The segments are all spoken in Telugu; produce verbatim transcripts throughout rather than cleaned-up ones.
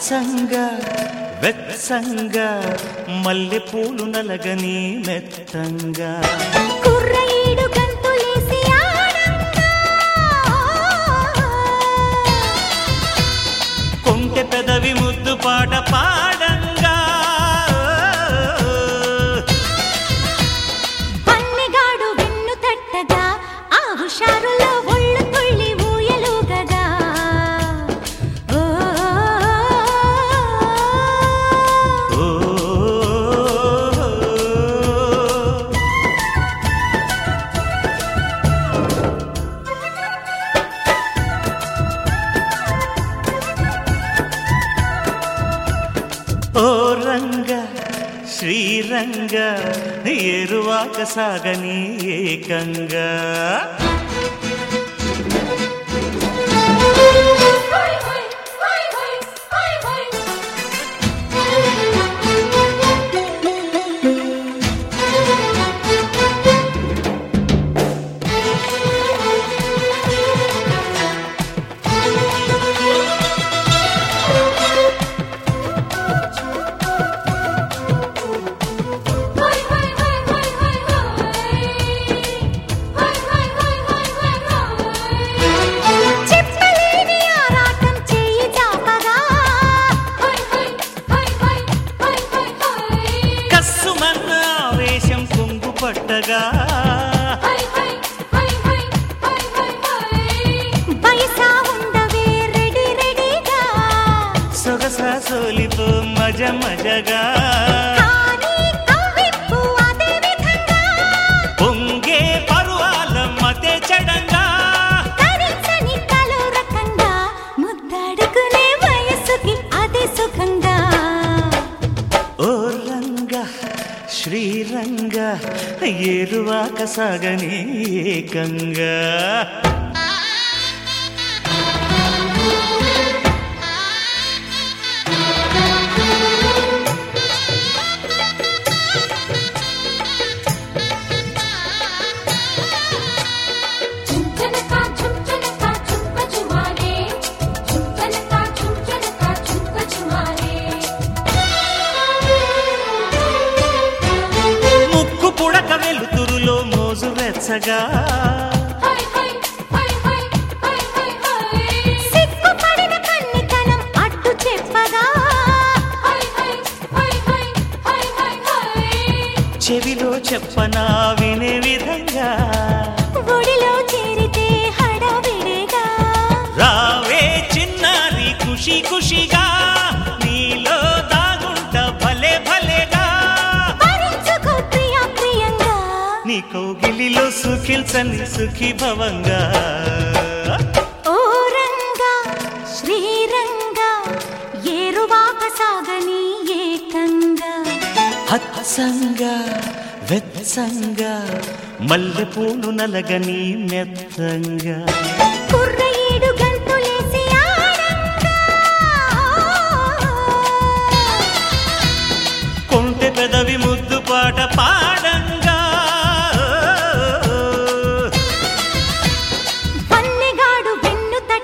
హత్సంగా వెత్సంగా మల్లె పూలు నలగని మెత్తంగా కుర్రయీడు గంతులేసి ఆడంగా కొంటె పెదవి ముద్దు పాట పాడంగా పన్నెగాడు వెన్ను తట్టగా ఆ హుషారులో ఒళ్ళు తుళ్ళి ఊయలుగగా ఓ రంగ శ్రీరంగ ఏరువాక సాగని ఏకంగా పట్టగా బైసా ఉండవే రెడీ రెడీగా సొగసా సోలిపో మజ మజగా కానీ కవ్విప్పు అదే విధంగా పొంగే పరువాల మతే చెడంగా తరించని కలో రకంగా ముద్దాడుకునే వయసుకి అదే సుఖంగా ఓ రంగ శ్రీరంగ ఏరువాక సాగని ఏకంగా పుడక వెలుతురులో మోజు వెచ్చగా సిగ్గుపడిన కన్నితనం అడ్డు చెప్పగా చెవిలో చెప్పనా వినే విధంగా ఒడిలో చేరితే హడావిడిగా రావే చిన్నారి ఖుషి ఖుషిగా నీలో దాగుంట భలే భలేగా నీ కౌగిలిలో సుఖిల్చని సుఖీ భవంగా ఓ రంగా శ్రీరంగా ఏరువాక సాగని ఏకంగా హత్సంగా వెత్సంగా మల్లె పూలు నలగని మెత్తంగా కుర్రయీడు గంతులేసి ఆడంగా కొంటె పెదవి ముద్దు పాట పాడంగా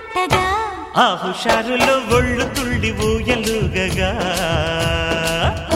ఆ హుషారులో ఒళ్ళు తుళ్ళి ఊయలుగగా